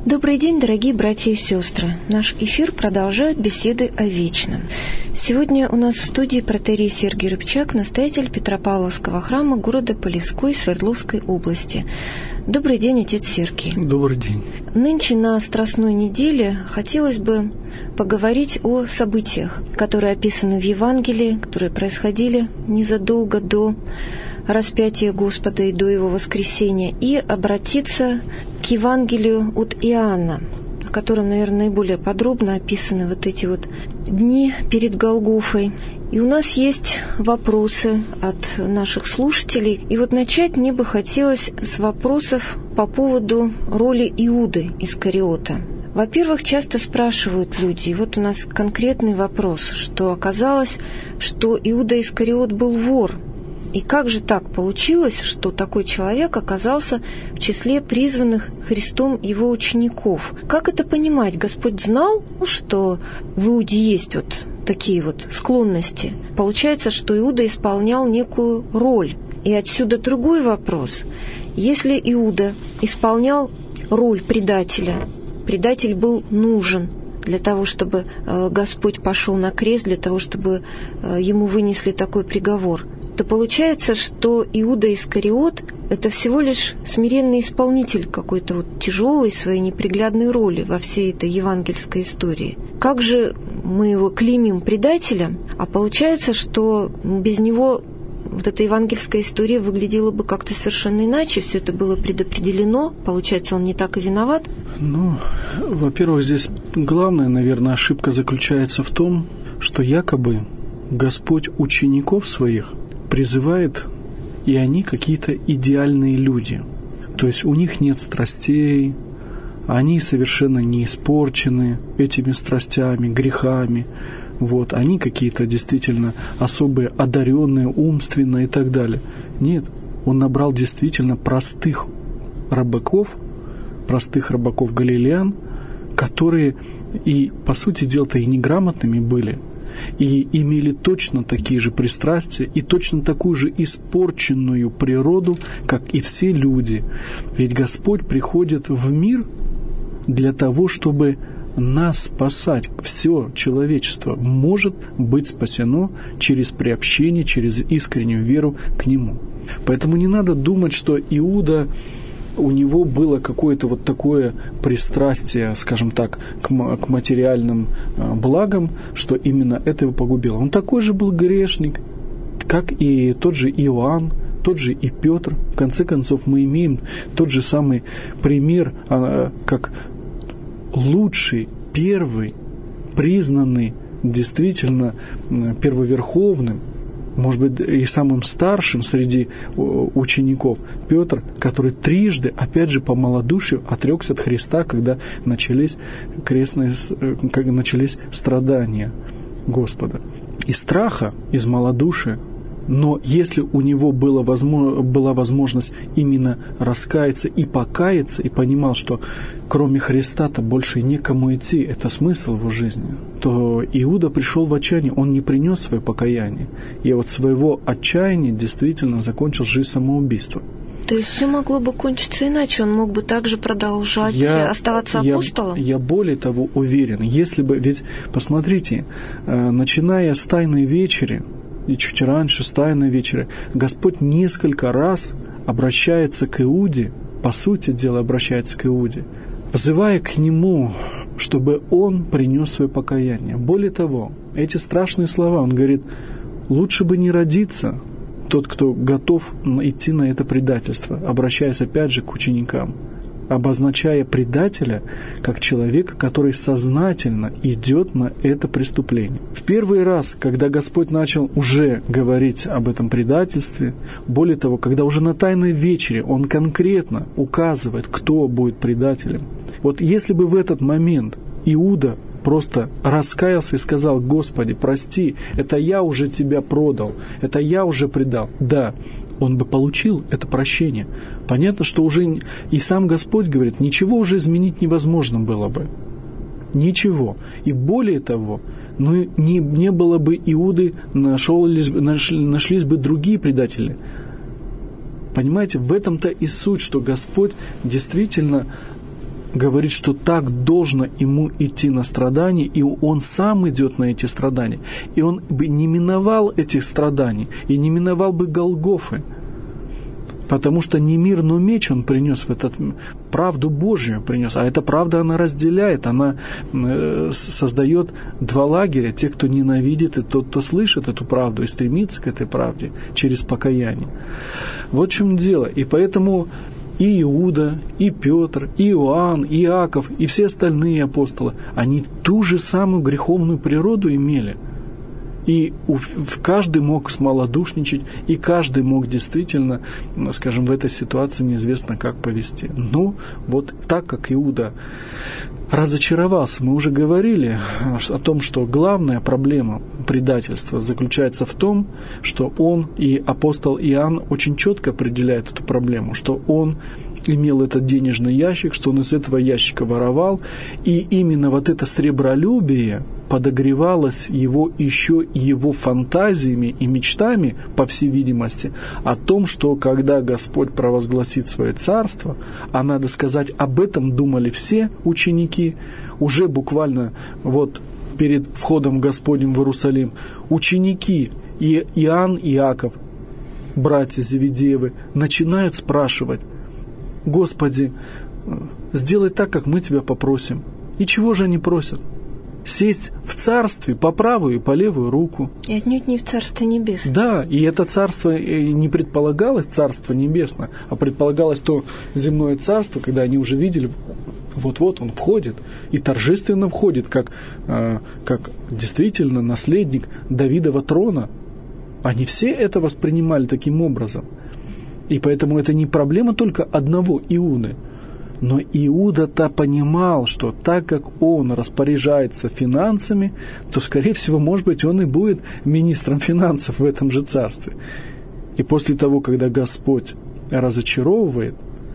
Добрый день, дорогие братья и сестры. Наш эфир продолжает беседы о вечном. Сегодня у нас в студии протоиерей Сергий Рыбчак, настоятель Петропавловского храма города Полесской Свердловской области. Добрый день, отец Сергий. Добрый день. Нынче на Страстной неделе хотелось бы поговорить о событиях, которые описаны в Евангелии, которые происходили незадолго до распятия Господа и до Его воскресения, и обратиться к Евангелию от Иоанна, в котором, наверное, наиболее подробно описаны вот эти вот дни перед Голгофой. И у нас есть вопросы от наших слушателей. И вот начать мне бы хотелось с вопросов по поводу роли Иуды Искариота. Во-первых, часто спрашивают люди, и вот у нас конкретный вопрос, что оказалось, что Иуда Искариот был вор. И как же так получилось, что такой человек оказался в числе призванных Христом Его учеников? Как это понимать? Господь знал, что в Иуде есть вот такие вот склонности. Получается, что Иуда исполнял некую роль. И отсюда другой вопрос. Если Иуда исполнял роль предателя, предатель был нужен для того, чтобы Господь пошел на крест, для того, чтобы ему вынесли такой приговор, то получается, что Иуда Искариот – это всего лишь смиренный исполнитель какой-то вот тяжелой своей неприглядной роли во всей этой евангельской истории. Как же мы его клеймим предателем, а получается, что без него вот эта евангельская история выглядела бы как-то совершенно иначе, все это было предопределено, получается, он не так и виноват? Во-первых, здесь главная, наверное, ошибка заключается в том, что якобы Господь учеников своих призывает, и они какие-то идеальные люди. То есть у них нет страстей, они совершенно не испорчены этими страстями, грехами. Вот, они какие-то действительно особые, одаренные, умственно и так далее. Нет, он набрал действительно простых рыбаков галилеян, которые и, по сути дела-то, и неграмотными были, и имели точно такие же пристрастия и точно такую же испорченную природу, как и все люди. Ведь Господь приходит в мир для того, чтобы нас спасать. Все человечество может быть спасено через приобщение, через искреннюю веру к Нему. Поэтому не надо думать, что Иуда, у него было какое-то вот такое пристрастие, скажем так, к материальным благам, что именно это его погубило. Он такой же был грешник, как и тот же Иоанн, тот же и Петр. В конце концов, мы имеем тот же самый пример, как лучший, первый, признанный действительно первоверховным, может быть, и самым старшим среди учеников, Петр, который трижды, опять же, по малодушию отрекся от Христа, когда начались страдания Господа. Из страха, из малодушия. Но если у него была возможность именно раскаяться и покаяться, и понимал, что кроме Христа-то больше некому идти, это смысл его жизни, то Иуда пришел в отчаяние, он не принес свое покаяние. И от своего отчаяния действительно закончил жизнь самоубийством. То есть все могло бы кончиться иначе, он мог бы также продолжать оставаться апостолом? Я более того уверен, если бы, ведь посмотрите, начиная с Тайной вечери, и чуть раньше, с Тайной вечери, Господь несколько раз обращается к Иуде, по сути дела обращается к Иуде, взывая к нему, чтобы он принес свое покаяние. Более того, эти страшные слова, он говорит, лучше бы не родиться тот, кто готов идти на это предательство, обращаясь опять же к ученикам, обозначая предателя как человека, который сознательно идет на это преступление. В первый раз, когда Господь начал уже говорить об этом предательстве, более того, когда уже на Тайной вечере Он конкретно указывает, кто будет предателем, вот если бы в этот момент Иуда просто раскаялся и сказал: «Господи, прости, это я уже тебя продал, это я уже предал», да, он бы получил это прощение. Понятно, что уже и сам Господь говорит, ничего уже изменить невозможно было бы. Ничего. И более того, не было бы Иуды, нашлись бы другие предатели. Понимаете, в этом-то и суть, что Господь действительно говорит, что так должно ему идти на страдания, и он сам идет на эти страдания. И он бы не миновал этих страданий, и не миновал бы Голгофы. Потому что не мир, но меч он принес в этот правду Божью принес. А эта правда, она разделяет, она создает два лагеря. Те, кто ненавидит, и тот, кто слышит эту правду и стремится к этой правде через покаяние. Вот в чем дело. И поэтому и Иуда, и Петр, и Иоанн, и Иаков, и все остальные апостолы, они ту же самую греховную природу имели. И каждый мог смолодушничать, и каждый мог действительно, скажем, в этой ситуации неизвестно как повести. Но вот так как Иуда разочаровался, мы уже говорили о том, что главная проблема предательства заключается в том, что он и апостол Иоанн очень четко определяет эту проблему, что он имел этот денежный ящик, что он из этого ящика воровал, и именно вот это сребролюбие подогревалось еще его фантазиями и мечтами, по всей видимости, о том, что когда Господь провозгласит свое царство, а надо сказать, об этом думали все ученики, уже буквально вот перед входом Господним в Иерусалим, ученики и Иоанн и Иаков, братья Зеведеевы, начинают спрашивать: Господи, сделай так, как мы Тебя попросим. И чего же они просят? Сесть в царстве по правую и по левую руку. И отнюдь не в Царстве Небесном. Да, и это царство не предполагалось Царство Небесное, а предполагалось то земное царство, когда они уже видели, вот-вот он входит, и торжественно входит, как действительно наследник Давидова трона. Они все это воспринимали таким образом. И поэтому это не проблема только одного Иуды. Но Иуда-то понимал, что так как он распоряжается финансами, то, скорее всего, может быть, он и будет министром финансов в этом же царстве. И после того, когда Господь разочаровывает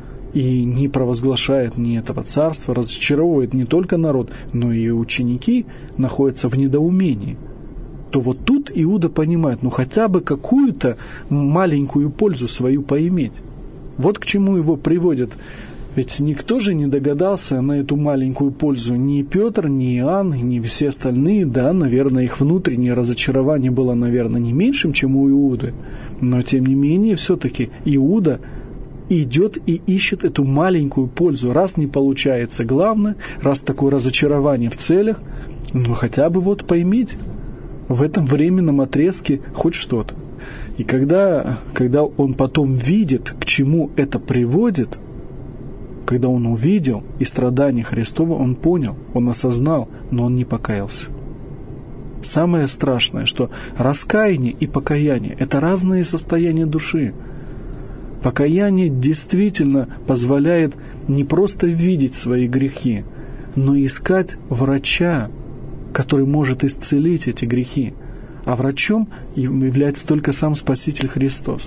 и не провозглашает ни этого царства, разочаровывает не только народ, но и ученики находятся в недоумении, то вот тут Иуда понимает, хотя бы какую-то маленькую пользу свою поиметь. Вот к чему его приводят. Ведь никто же не догадался на эту маленькую пользу. Ни Петр, ни Иоанн, ни все остальные. Да, наверное, их внутреннее разочарование было, наверное, не меньшим, чем у Иуды. Но, тем не менее, все-таки Иуда идет и ищет эту маленькую пользу. Раз не получается главное, раз такое разочарование в целях, хотя бы вот поймите в этом временном отрезке хоть что-то. И когда он потом видит, к чему это приводит, когда он увидел и страдания Христова, он понял, он осознал, но он не покаялся. Самое страшное, что раскаяние и покаяние – это разные состояния души. Покаяние действительно позволяет не просто видеть свои грехи, но искать врача, который может исцелить эти грехи. А врачом является только сам Спаситель Христос.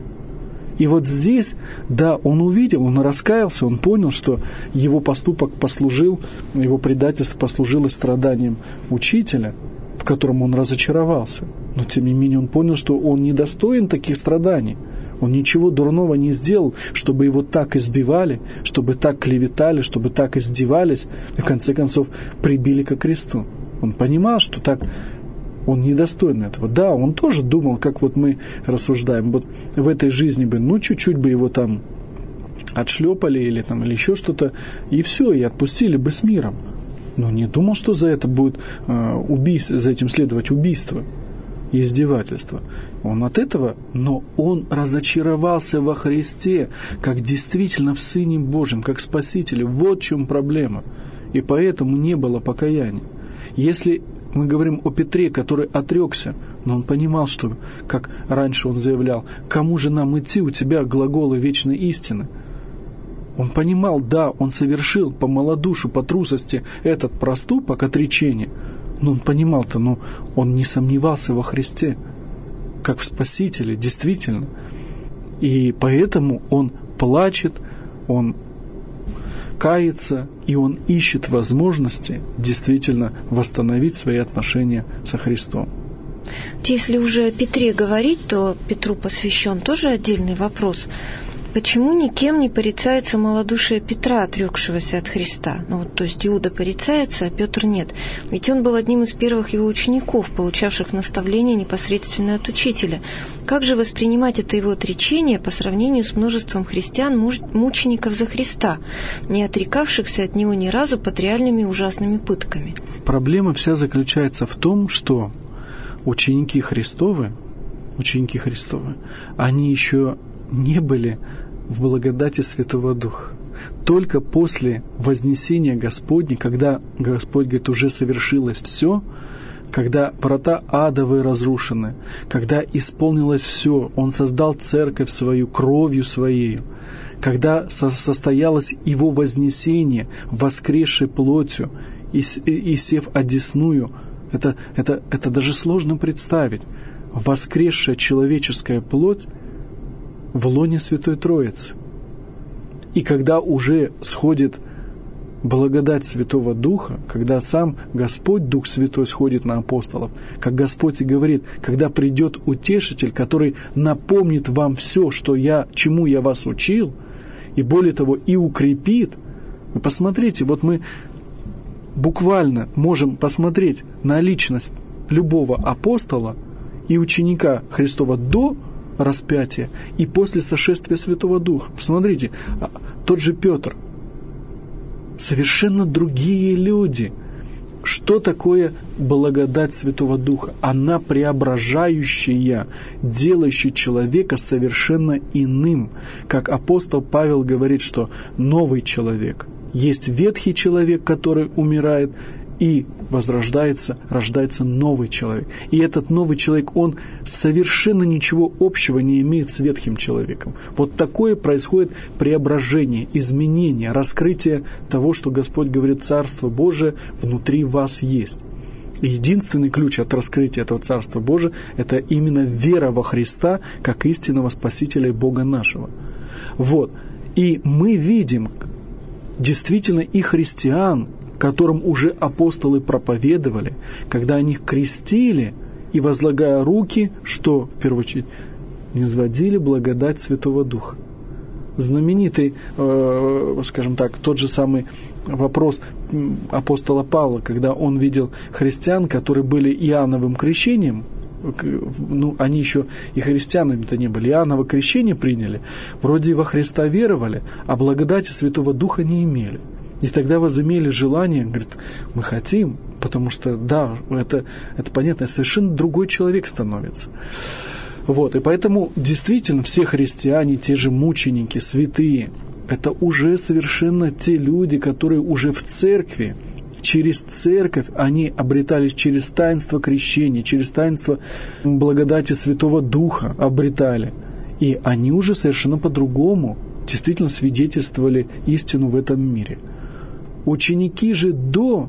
И вот здесь, да, он увидел, он раскаялся, он понял, что его поступок послужил, его предательство послужило страданием учителя, в котором он разочаровался. Но, тем не менее, он понял, что он не достоин таких страданий. Он ничего дурного не сделал, чтобы его так избивали, чтобы так клеветали, чтобы так издевались, и в конце концов прибили ко кресту. Он понимал, что так он недостоин этого. Да, он тоже думал, как вот мы рассуждаем, вот в этой жизни бы, чуть-чуть бы его там отшлепали или еще что-то, и все, и отпустили бы с миром. Но не думал, что за это будет за этим следовать убийство и издевательство. Он от этого, но он разочаровался во Христе, как действительно в Сыне Божьем, как Спасителе. Вот в чем проблема. И поэтому не было покаяния. Если мы говорим о Петре, который отрекся, но он понимал, что, как раньше он заявлял, кому же нам идти, у тебя глаголы вечной истины. Он понимал, да, он совершил по малодушию, по трусости этот проступок отречения, но он понимал-то, он не сомневался во Христе, как в Спасителе, действительно. И поэтому он плачет, он кается, и он ищет возможности действительно восстановить свои отношения со Христом. Если уже о Петре говорить, то Петру посвящен тоже отдельный вопрос. Почему никем не порицается малодушие Петра, отрекшегося от Христа? То есть Иуда порицается, а Петр нет. Ведь он был одним из первых его учеников, получавших наставления непосредственно от учителя. Как же воспринимать это его отречение по сравнению с множеством христиан, мучеников за Христа, не отрекавшихся от него ни разу под реальными ужасными пытками? Проблема вся заключается в том, что ученики Христовы, они еще не были в благодати Святого Духа. Только после вознесения Господня, когда Господь говорит, уже совершилось все, когда врата адовые разрушены, когда исполнилось все, Он создал церковь свою кровью Своею, когда состоялось Его вознесение, воскресшей плотью и сев одесную, это даже сложно представить. Воскресшая человеческая плоть в лоне Святой Троицы. И когда уже сходит благодать Святого Духа, когда сам Господь, Дух Святой, сходит на апостолов, как Господь и говорит, когда придет Утешитель, который напомнит вам все, чему я вас учил, и более того, и укрепит. Вы посмотрите, мы буквально можем посмотреть на личность любого апостола и ученика Христова до распятия и после сошествия Святого Духа. Посмотрите, тот же Петр. Совершенно другие люди. Что такое благодать Святого Духа? Она преображающая, делающая человека совершенно иным. Как апостол Павел говорит, что новый человек. Есть ветхий человек, который умирает, и рождается новый человек. И этот новый человек, он совершенно ничего общего не имеет с ветхим человеком. Такое происходит преображение, изменение, раскрытие того, что Господь говорит, Царство Божие внутри вас есть. И единственный ключ от раскрытия этого Царства Божия – это именно вера во Христа, как истинного Спасителя и Бога нашего. И мы видим действительно и христиан, которым уже апостолы проповедовали, когда они крестили и, возлагая руки, что, в первую очередь, низводили благодать Святого Духа. Знаменитый, тот же самый вопрос апостола Павла, когда он видел христиан, которые были Иоанновым крещением, они еще и христианами-то не были, Иоанново крещение приняли, вроде во Христа веровали, а благодати Святого Духа не имели. И тогда возымели желание, говорит, мы хотим, потому что, это понятно, совершенно другой человек становится. И поэтому действительно все христиане, те же мученики, святые, это уже совершенно те люди, которые уже в церкви, через церковь они обретались через таинство крещения, через таинство благодати Святого Духа обретали. И они уже совершенно по-другому действительно свидетельствовали истину в этом мире. Ученики же до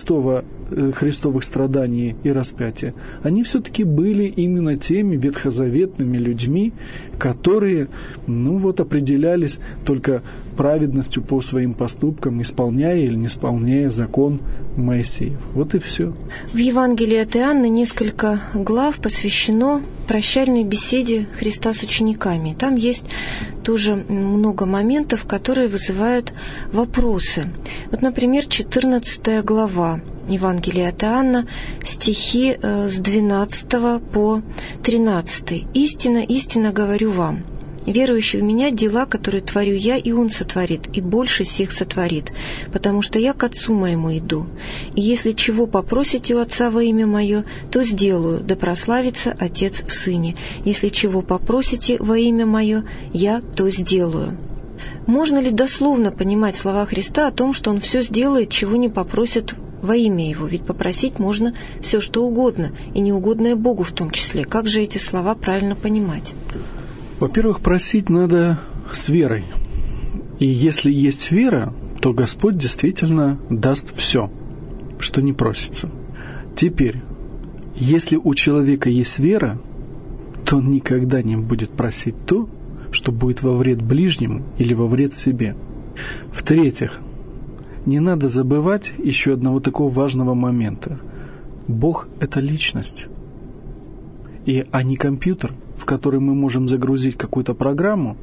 христовых страданий и распятия, они все-таки были именно теми ветхозаветными людьми, которые, определялись только праведностью по своим поступкам, исполняя или не исполняя закон Моисеев. И все. В Евангелии от Иоанна несколько глав посвящено прощальной беседе Христа с учениками. Там есть тоже много моментов, которые вызывают вопросы. Например, 14 глава Евангелия от Иоанна, стихи с 12 по 13. «Истинно, истинно говорю вам, верующий в Меня, дела, которые творю Я, и Он сотворит, и больше сих сотворит, потому что Я к Отцу Моему иду. И если чего попросите у Отца во имя Мое, то сделаю, да прославится Отец в Сыне. Если чего попросите во имя Мое, Я то сделаю». Можно ли дословно понимать слова Христа о том, что Он все сделает, чего не попросят во имя Его? Ведь попросить можно все, что угодно, и неугодное Богу в том числе. Как же эти слова правильно понимать? Во-первых, просить надо с верой. И если есть вера, то Господь действительно даст все, что не просится. Теперь, если у человека есть вера, то он никогда не будет просить то, что будет во вред ближнему или во вред себе. В-третьих, не надо забывать еще одного такого важного момента. Бог – это личность, а не компьютер, в который мы можем загрузить какую-то программу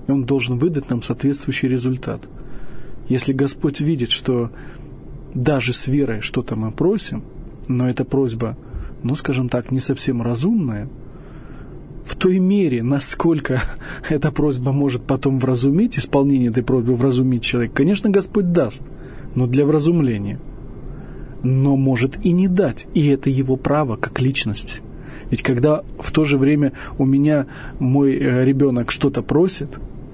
и Он должен выдать нам соответствующий результат. Если Господь видит, что даже с верой что-то мы просим, но эта просьба, скажем так, не совсем разумная, в той мере, насколько эта просьба может потом вразумить, исполнение этой просьбы вразумить человека, конечно, Господь даст, но для вразумления. Но может и не дать, и это Его право как личности. Ведь когда в то же время у меня мой ребенок что-то просит,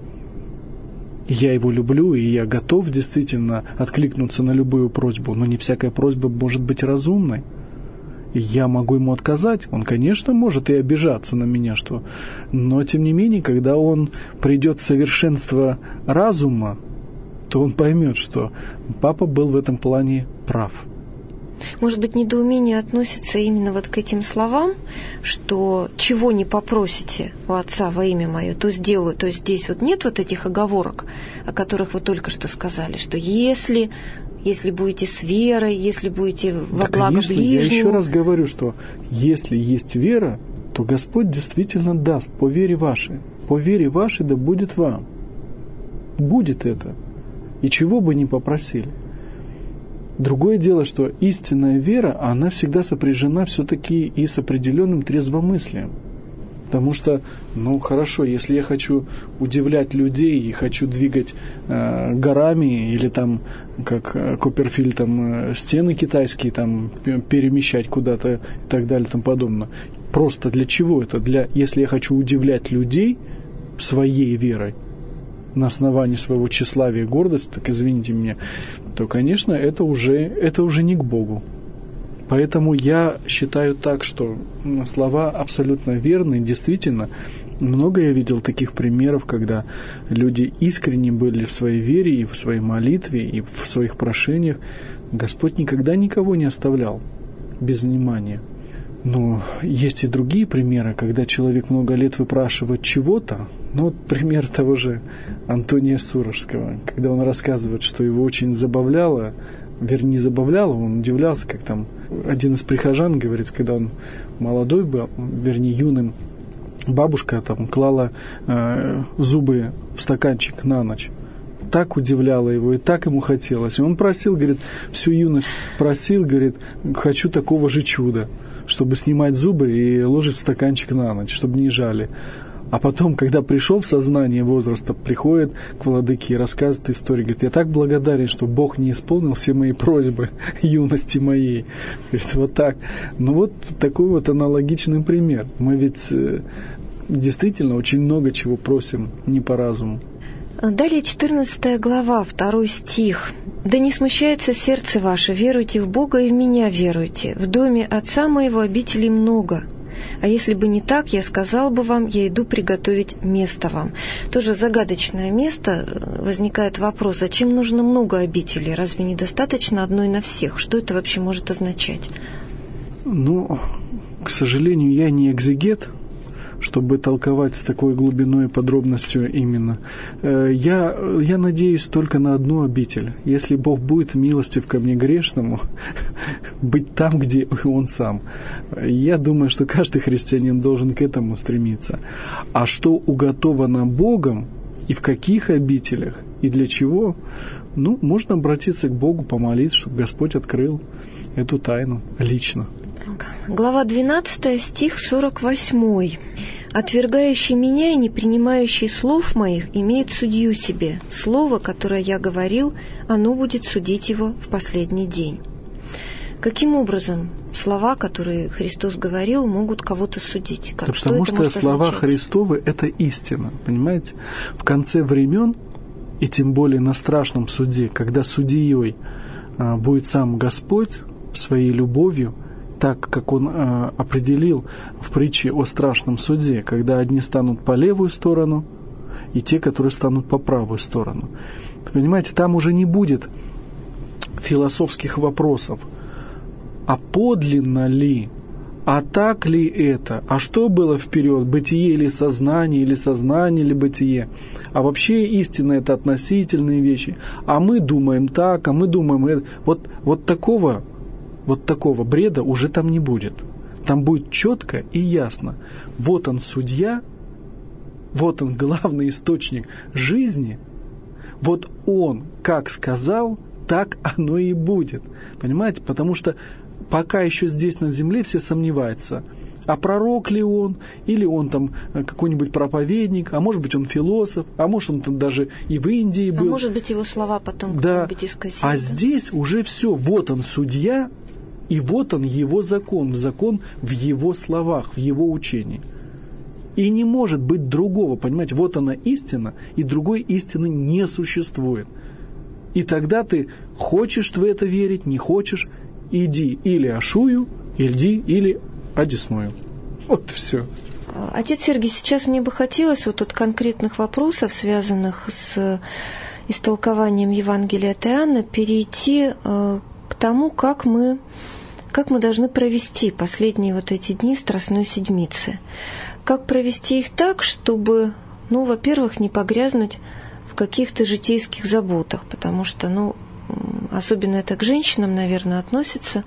я его люблю, и я готов действительно откликнуться на любую просьбу, но не всякая просьба может быть разумной. И я могу ему отказать. Он, конечно, может и обижаться на меня, но тем не менее, когда он придет в совершенство разума, то он поймет, что папа был в этом плане прав. Может быть, недоумение относится именно вот к этим словам, что чего не попросите у Отца во имя Мое, то сделаю. То есть здесь вот нет вот этих оговорок, о которых вы только что сказали, что если будете с верой, если будете во благо ближнему. Я еще раз говорю, что если есть вера, то Господь действительно даст по вере вашей. По вере вашей да будет вам. Будет это. И чего бы ни попросили. Другое дело, что истинная вера, она всегда сопряжена все-таки и с определенным трезвомыслием. Потому что, хорошо, если я хочу удивлять людей и хочу двигать горами или там, как Копперфильд, стены китайские перемещать куда-то и так далее и тому подобное. Просто для чего это? Если я хочу удивлять людей своей верой, на основании своего тщеславия и гордости, так извините меня, то, конечно, это уже не к Богу. Поэтому я считаю так, что слова абсолютно верны. Действительно, много я видел таких примеров, когда люди искренне были в своей вере и в своей молитве, и в своих прошениях. Господь никогда никого не оставлял без внимания. Но есть и другие примеры, когда человек много лет выпрашивает чего-то. Пример того же Антония Сурожского, когда он рассказывает, что его очень забавляло, не забавляло, он удивлялся, как один из прихожан говорит, когда он молодой был, юным, бабушка клала зубы в стаканчик на ночь. Так удивляло его, и так ему хотелось. И он просил, говорит, всю юность просил, говорит, хочу такого же чуда, чтобы снимать зубы и ложить в стаканчик на ночь, чтобы не жали. А потом, когда пришел в сознание возраста, приходит к владыке и рассказывает историю. Говорит, я так благодарен, что Бог не исполнил все мои просьбы юности моей. Говорит, вот так. Такой аналогичный пример. Мы ведь действительно очень много чего просим не по разуму. Далее 14 глава, 2 стих. «Да не смущается сердце ваше, веруйте в Бога и в меня веруйте. В доме Отца моего обителей много. А если бы не так, я сказал бы вам, я иду приготовить место вам». Тоже загадочное место. Возникает вопрос, зачем нужно много обителей? Разве недостаточно одной на всех? Что это вообще может означать? К сожалению, я не экзегет, чтобы толковать с такой глубиной и подробностью именно. Я надеюсь только на одну обитель. Если Бог будет милостив ко мне грешному, быть там, где Он сам. Я думаю, что каждый христианин должен к этому стремиться. А что уготовано Богом, и в каких обителях, и для чего, можно обратиться к Богу, помолиться, чтобы Господь открыл эту тайну лично. Глава 12, стих 48. «Отвергающий меня и не принимающий слов моих имеет судью себе. Слово, которое я говорил, оно будет судить его в последний день». Каким образом слова, которые Христос говорил, могут кого-то судить? Потому что слова означать? Христовы – это истина, понимаете? В конце времен, и тем более на страшном суде, когда судьей будет сам Господь своей любовью, так, как Он определил в притче о страшном суде, когда одни станут по левую сторону, и те, которые станут по правую сторону. Понимаете, там уже не будет философских вопросов. А подлинно ли? А так ли это? А что было вперед? Бытие или сознание или бытие? А вообще истина – это относительные вещи. А мы думаем так, а мы думаем это. Вот такого бреда уже там не будет. Там будет четко и ясно. Вот он судья, вот он, главный источник жизни, вот он как сказал, так оно и будет. Понимаете? Потому что пока еще здесь на земле все сомневаются, а пророк ли он, или он там какой-нибудь проповедник, а может быть он философ, а может он там даже и в Индии был. А может быть его слова потом да. кто-нибудь исказил. А здесь уже все, вот он судья, и вот он его закон в его словах, в его учении. И не может быть другого, понимаете, вот она истина, и другой истины не существует. И тогда ты хочешь в это верить, не хочешь, иди или Ашую, или Одесную. Вот все. Отец Сергий, сейчас мне бы хотелось вот от конкретных вопросов, связанных с истолкованием Евангелия от Иоанна, перейти к тому, как мы должны провести последние вот эти дни Страстной Седмицы. Как провести их так, чтобы, во-первых, не погрязнуть в каких-то житейских заботах, потому что, особенно это к женщинам, наверное, относится.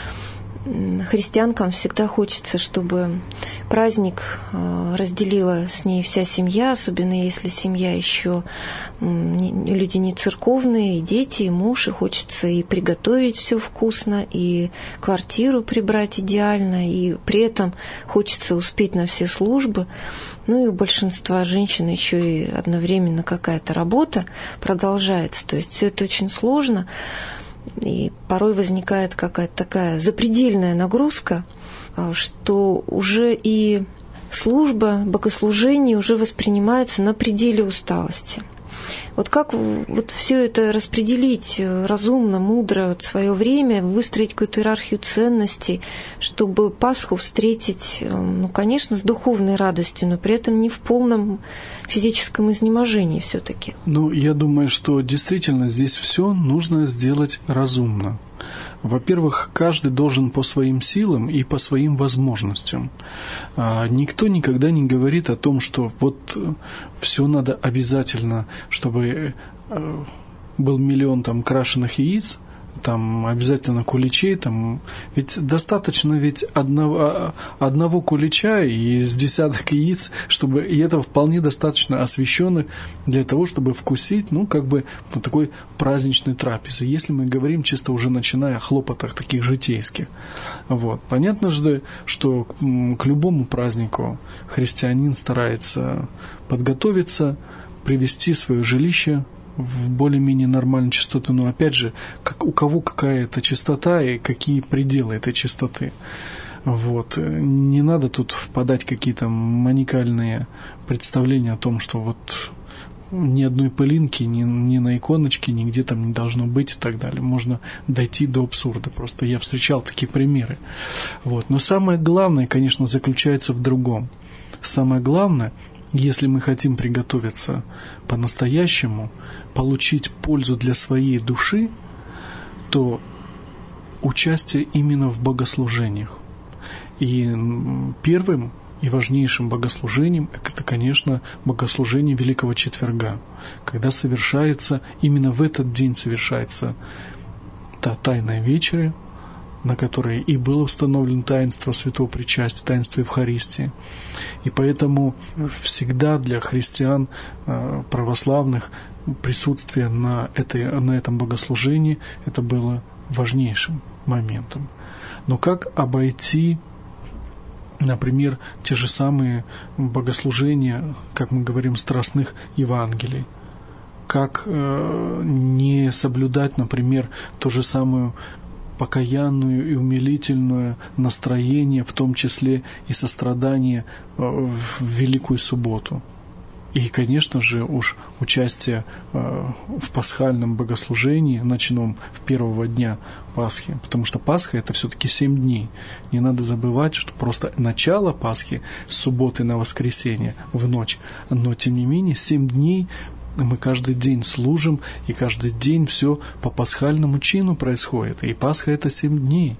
Христианкам всегда хочется, чтобы праздник разделила с ней вся семья, особенно если семья еще люди не церковные, и дети, и муж, и хочется и приготовить все вкусно, и квартиру прибрать идеально, и при этом хочется успеть на все службы. И у большинства женщин еще и одновременно какая-то работа продолжается, то есть все это очень сложно. И порой возникает какая-то такая запредельная нагрузка, что уже и служба, богослужение уже воспринимается на пределе усталости. Вот как все это распределить разумно, мудро, свое время, выстроить какую-то иерархию ценностей, чтобы Пасху встретить, конечно, с духовной радостью, но при этом не в полном физическом изнеможении все-таки. Я думаю, что действительно здесь все нужно сделать разумно. Во-первых, каждый должен по своим силам и по своим возможностям. Никто никогда не говорит о том, что вот все надо обязательно, чтобы был миллион крашеных яиц, обязательно куличей, ведь достаточно одного кулича и с десяток яиц, и это вполне достаточно освященных для того, чтобы вкусить, такой праздничной трапезы, если мы говорим чисто уже начиная о хлопотах таких житейских. Понятно же, что к любому празднику христианин старается подготовиться, привести свое жилище в более-менее нормальную чистоту, но опять же, у кого какая-то чистота и какие пределы этой чистоты. Не надо тут впадать в какие-то маниакальные представления о том, что ни одной пылинки, ни на иконочке, нигде там не должно быть и так далее. Можно дойти до абсурда. Просто я встречал такие примеры. Но самое главное, конечно, заключается в другом. Самое главное, если мы хотим приготовиться по-настоящему, получить пользу для своей души, то участие именно в богослужениях. И первым и важнейшим богослужением это, конечно, богослужение Великого Четверга, когда именно в этот день совершается та тайная вечеря, на которой и было установлено таинство Святого Причастия, таинство Евхаристии. И поэтому всегда для христиан православных присутствие на этом богослужении это было важнейшим моментом. Но как обойти, например, те же самые богослужения, как мы говорим, страстных Евангелий? Как не соблюдать, например, то же самое покаянную и умилительное настроение, в том числе и сострадание в Великую Субботу. И, конечно же, участие в пасхальном богослужении, ночном, в первого дня Пасхи, потому что Пасха – это все-таки 7 дней. Не надо забывать, что просто начало Пасхи с субботы на воскресенье в ночь, но, тем не менее, 7 дней мы каждый день служим, и каждый день все по пасхальному чину происходит. И Пасха – это 7 дней.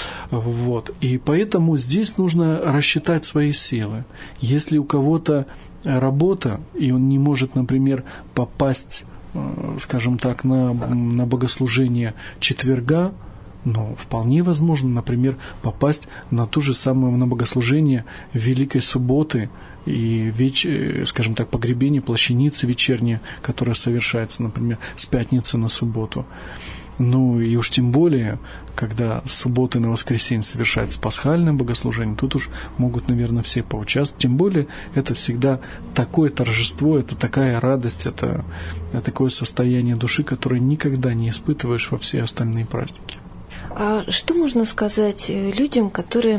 И поэтому здесь нужно рассчитать свои силы. Если у кого-то работа, и он не может, например, попасть, скажем так, на богослужение четверга, Но вполне возможно, например, попасть на то же самое на богослужение Великой Субботы и, скажем так, погребение плащаницы вечернее, которое совершается, например, с пятницы на субботу. Ну и уж тем более, когда с субботы на воскресенье совершается пасхальное богослужение, тут уж могут, наверное, все поучаствовать. Тем более, это всегда такое торжество, это такая радость, это такое состояние души, которое никогда не испытываешь во все остальные праздники. А что можно сказать людям, которые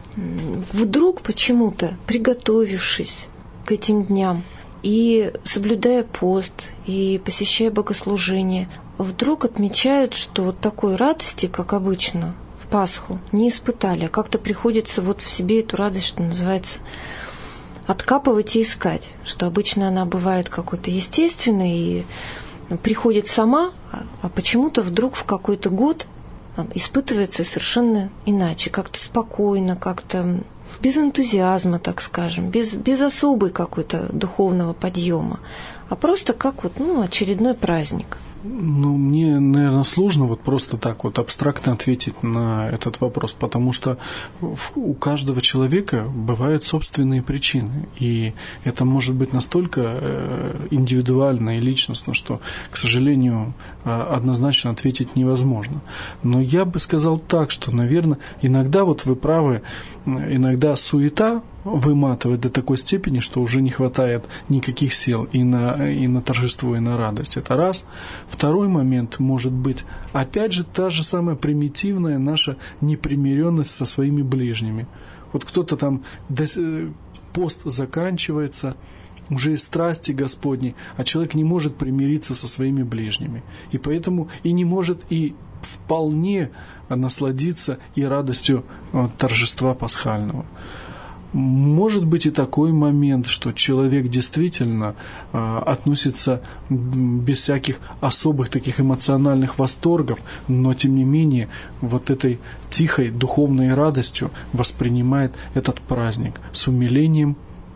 вдруг почему-то, приготовившись к этим дням и соблюдая пост, и посещая богослужение, вдруг отмечают, что вот такой радости, как обычно в Пасху, не испытали, а как-то приходится вот в себе эту радость, что называется, откапывать и искать, что обычно она бывает какой-то естественной и приходит сама, а почему-то вдруг в какой-то год испытывается совершенно иначе, как-то спокойно, как-то без энтузиазма, так скажем, без особой какой-то духовного подъема, а просто как вот, очередной праздник. Ну, мне, наверное, сложно вот просто так вот абстрактно ответить на этот вопрос, потому что у каждого человека бывают собственные причины, и это может быть настолько индивидуально и личностно, что, к сожалению, однозначно ответить невозможно. Но я бы сказал так, что, наверное, иногда, вот вы правы, иногда суета выматывает до такой степени, что уже не хватает никаких сил и на торжество, и на радость. Это раз. Второй момент может быть, опять же, та же самая примитивная наша непримиренность со своими ближними. Вот кто-то там, пост заканчивается, уже и страсти Господни, а человек не может примириться со своими ближними. И поэтому и не может и вполне насладиться и радостью торжества пасхального. Может быть и такой момент, что человек действительно относится без всяких особых таких эмоциональных восторгов, но тем не менее вот этой тихой духовной радостью воспринимает этот праздник с умилением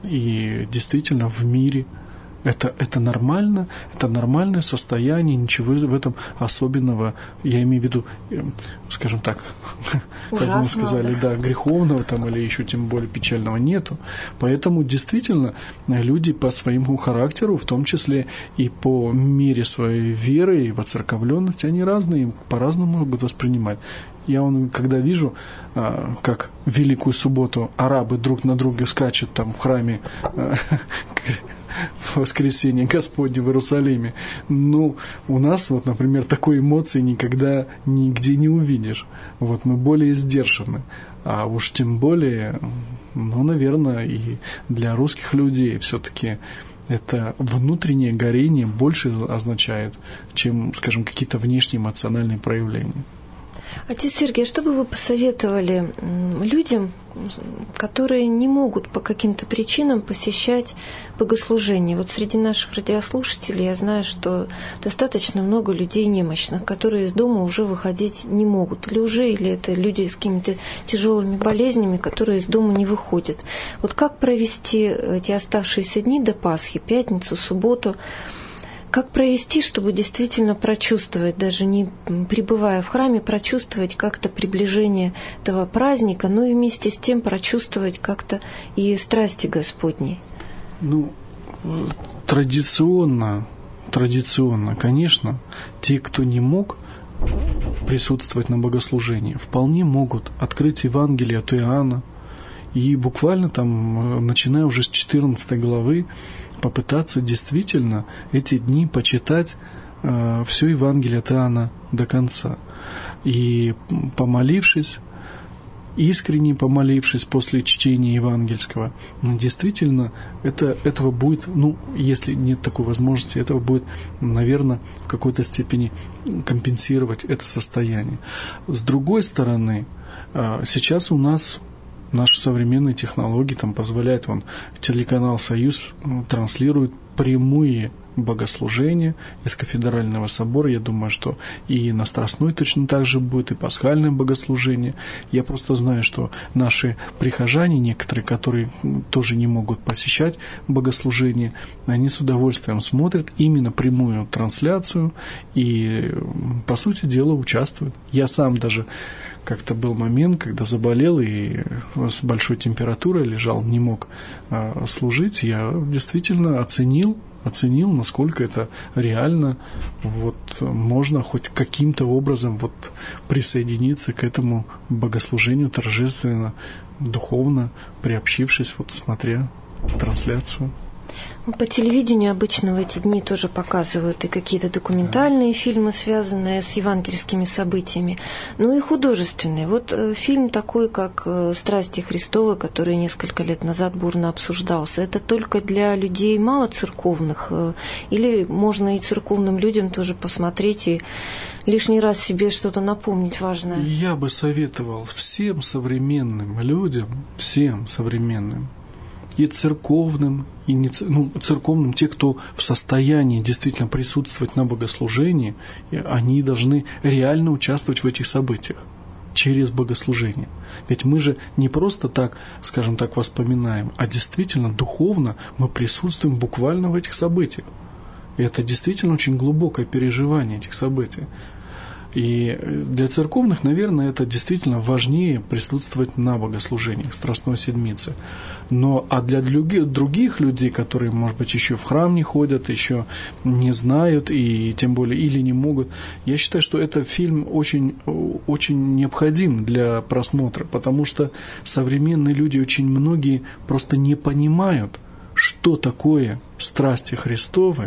и действительно в мире. Это нормально, это нормальное состояние, ничего в этом особенного, я имею в виду, скажем так, как мы сказали, да, греховного там или еще тем более печального нету. Поэтому действительно люди по своему характеру, в том числе и по мере своей веры и воцерковленности, они разные, по-разному могут воспринимать. Я когда вижу, как в Великую Субботу арабы друг на друга скачут там в храме в воскресенье Господне в Иерусалиме, у нас, вот, например, такой эмоции никогда нигде не увидишь. Вот мы более сдержаны. А уж тем более, наверное, и для русских людей все-таки это внутреннее горение больше означает, чем, скажем, какие-то внешние эмоциональные проявления. Отец Сергей, что бы вы посоветовали людям, которые не могут по каким-то причинам посещать богослужение? Вот среди наших радиослушателей я знаю, что достаточно много людей немощных, которые из дома уже выходить не могут. Или это люди с какими-то тяжелыми болезнями, которые из дома не выходят. Вот как провести эти оставшиеся дни до Пасхи, пятницу, субботу? Как провести, чтобы действительно прочувствовать, даже не пребывая в храме, прочувствовать как-то приближение этого праздника, но и вместе с тем прочувствовать как-то и страсти Господни? Традиционно, конечно, те, кто не мог присутствовать на богослужении, вполне могут открыть Евангелие от Иоанна и буквально там, начиная уже с 14 главы, попытаться действительно эти дни почитать все Евангелие от Иоанна до конца. И помолившись, искренне помолившись после чтения евангельского, действительно этого будет, если нет такой возможности, этого будет, наверное, в какой-то степени компенсировать это состояние. С другой стороны, сейчас у нас наши современные технологии позволяют, телеканал «Союз» транслирует прямые богослужения из кафедрального собора. Я думаю, что и на Страстной точно так же будет, и пасхальное богослужение. Я просто знаю, что наши прихожане, некоторые, которые тоже не могут посещать богослужение, они с удовольствием смотрят именно прямую трансляцию и, по сути дела, участвуют. Я сам даже как-то был момент, когда заболел и с большой температурой лежал, не мог служить. Я действительно оценил, насколько это реально можно хоть каким-то образом присоединиться к этому богослужению торжественно, духовно, приобщившись, смотря трансляцию. По телевидению обычно в эти дни тоже показывают и какие-то документальные фильмы, связанные с евангельскими событиями, и художественные. Фильм такой, как «Страсти Христовы», который несколько лет назад бурно обсуждался, это только для людей малоцерковных, или можно и церковным людям тоже посмотреть и лишний раз себе что-то напомнить важное? Я бы советовал всем современным людям, и церковным, и не церковным, те, кто в состоянии действительно присутствовать на богослужении, они должны реально участвовать в этих событиях через богослужение. Ведь мы же не просто так, скажем так, воспоминаем, а действительно духовно мы присутствуем буквально в этих событиях. И это действительно очень глубокое переживание этих событий. И для церковных, наверное, это действительно важнее присутствовать на богослужениях Страстной Седмицы. А для других людей, которые, может быть, еще в храм не ходят, еще не знают и тем более или не могут, я считаю, что этот фильм очень, очень необходим для просмотра, потому что современные люди, очень многие просто не понимают, что такое страсти Христовы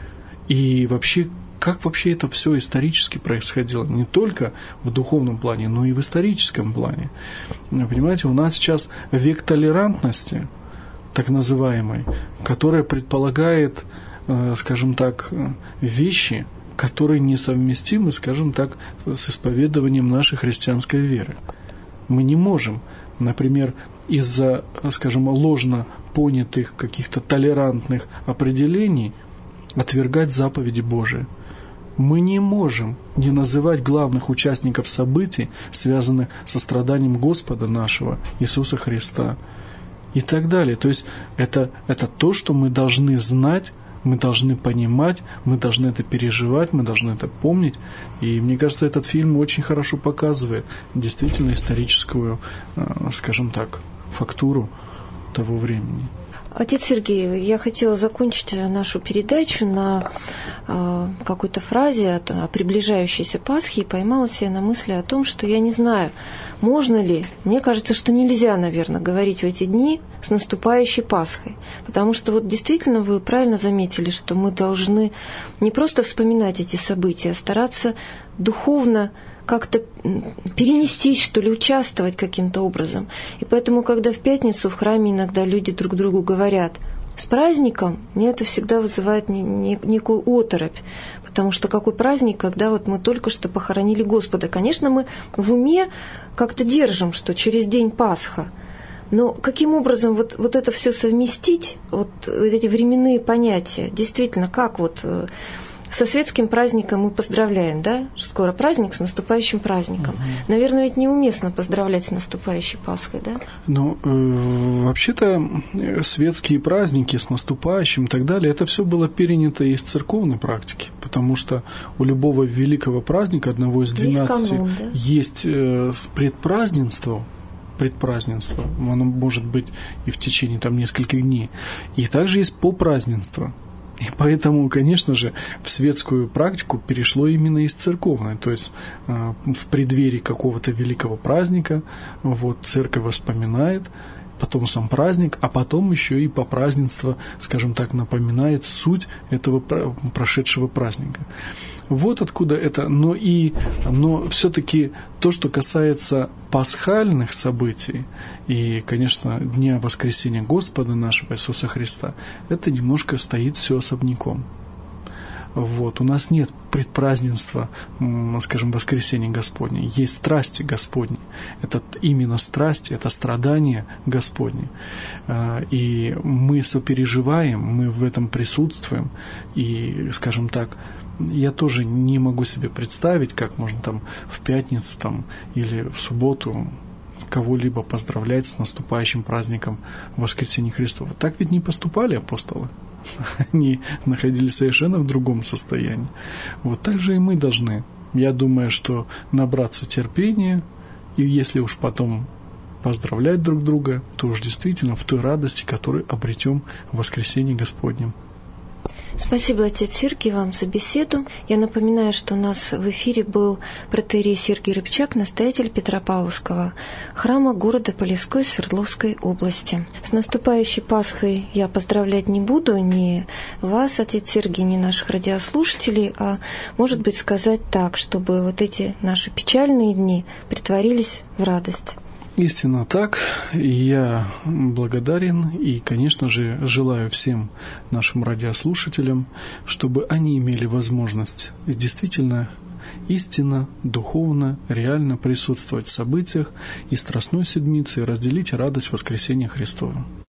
и вообще, как вообще это все исторически происходило, не только в духовном плане, но и в историческом плане. Понимаете, у нас сейчас век толерантности, так называемой, которая предполагает, скажем так, вещи, которые несовместимы, скажем так, с исповедованием нашей христианской веры. Мы не можем, например, из-за, скажем, ложно понятых каких-то толерантных определений отвергать заповеди Божии. Мы не можем не называть главных участников событий, связанных со страданием Господа нашего, Иисуса Христа, и так далее. То есть это то, что мы должны знать, мы должны понимать, мы должны это переживать, мы должны это помнить. И мне кажется, этот фильм очень хорошо показывает действительно историческую, скажем так, фактуру того времени. Отец Сергей, я хотела закончить нашу передачу на какой-то фразе о приближающейся Пасхе и поймала себя на мысли о том, что я не знаю, можно ли, мне кажется, что нельзя, наверное, говорить в эти дни с наступающей Пасхой, потому что действительно вы правильно заметили, что мы должны не просто вспоминать эти события, а стараться духовно как-то перенестись, что ли, участвовать каким-то образом. И поэтому, когда в пятницу в храме иногда люди друг другу говорят «с праздником», мне это всегда вызывает некую оторопь, потому что какой праздник, когда мы только что похоронили Господа. Конечно, мы в уме как-то держим, что через день Пасха, но каким образом вот это все совместить, эти временные понятия, действительно, как со светским праздником мы поздравляем, да? Скоро праздник, с наступающим праздником. Угу. Наверное, ведь неуместно поздравлять с наступающей Пасхой, да? Вообще-то светские праздники с наступающим и так далее, это все было перенято из церковной практики, потому что у любого великого праздника, одного из 12, канон, да? Есть предпразднество, оно может быть и в течение нескольких дней, и также есть попразднество. И поэтому, конечно же, в светскую практику перешло именно из церковной. То есть в преддверии какого-то великого праздника церковь вспоминает, потом сам праздник, а потом еще и попразднество, скажем так, напоминает суть этого прошедшего праздника. Вот откуда это. Но все-таки то, что касается пасхальных событий и, конечно, Дня Воскресения Господа нашего Иисуса Христа, это немножко стоит все особняком. Вот. У нас нет предпразднества, скажем, воскресения Господне. Есть страсти Господни. Это именно страсти, это страдания Господни. И мы сопереживаем, мы в этом присутствуем. И, скажем так, я тоже не могу себе представить, как можно там в пятницу там, или в субботу кого-либо поздравлять с наступающим праздником Воскресения Христова. Так ведь не поступали апостолы. Они находились совершенно в другом состоянии. Вот так же и мы должны. Я думаю, что набраться терпения, и если уж потом поздравлять друг друга, то уж действительно в той радости, которую обретем в воскресенье Господнем. Спасибо, отец Сергий, вам за беседу. Я напоминаю, что у нас в эфире был протоиерей Сергий Рыбчак, настоятель Петропавловского храма города Полесской Свердловской области. С наступающей Пасхой я поздравлять не буду ни вас, отец Сергий, ни наших радиослушателей, а, может быть, сказать так, чтобы вот эти наши печальные дни претворились в радость. Истинно так. Я благодарен и, конечно же, желаю всем нашим радиослушателям, чтобы они имели возможность действительно истинно, духовно, реально присутствовать в событиях и Страстной Седмицы и разделить радость Воскресения Христова.